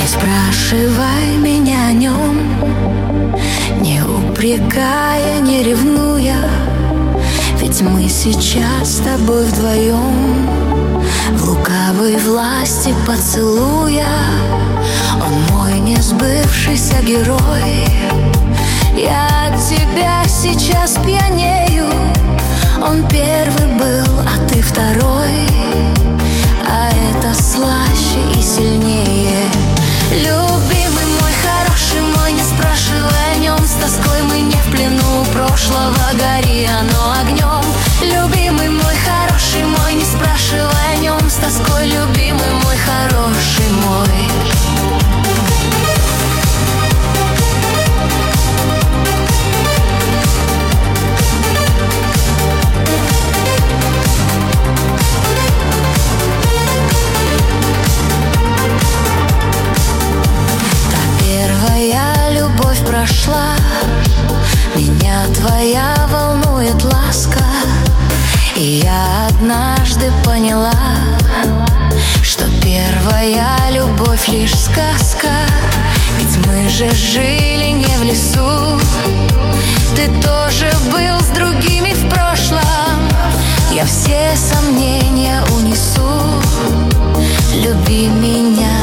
Не спрашивай меня о нем, не упрекая, не ревнуя, ведь мы сейчас с тобой вдвоем в лукавой власти поцелуя. Он мой несбывшийся герой, я от тебя сейчас пьянею. Он первый был, а ты второй, а это слаще и сильнее. Любимый мой, хороший мой, не спрашивай о нем. С тоской мы не в плену прошлого, гори оно огнем. Любимый мой, хороший мой, не спрашивай о нем. С тоской, любимый мой, хороший мой. Прошла, меня твоя волнует ласка, и я однажды поняла, что первая любовь лишь сказка. Ведь мы же жили не в лесу, ты тоже был с другими в прошлом. Я все сомнения унесу, люби меня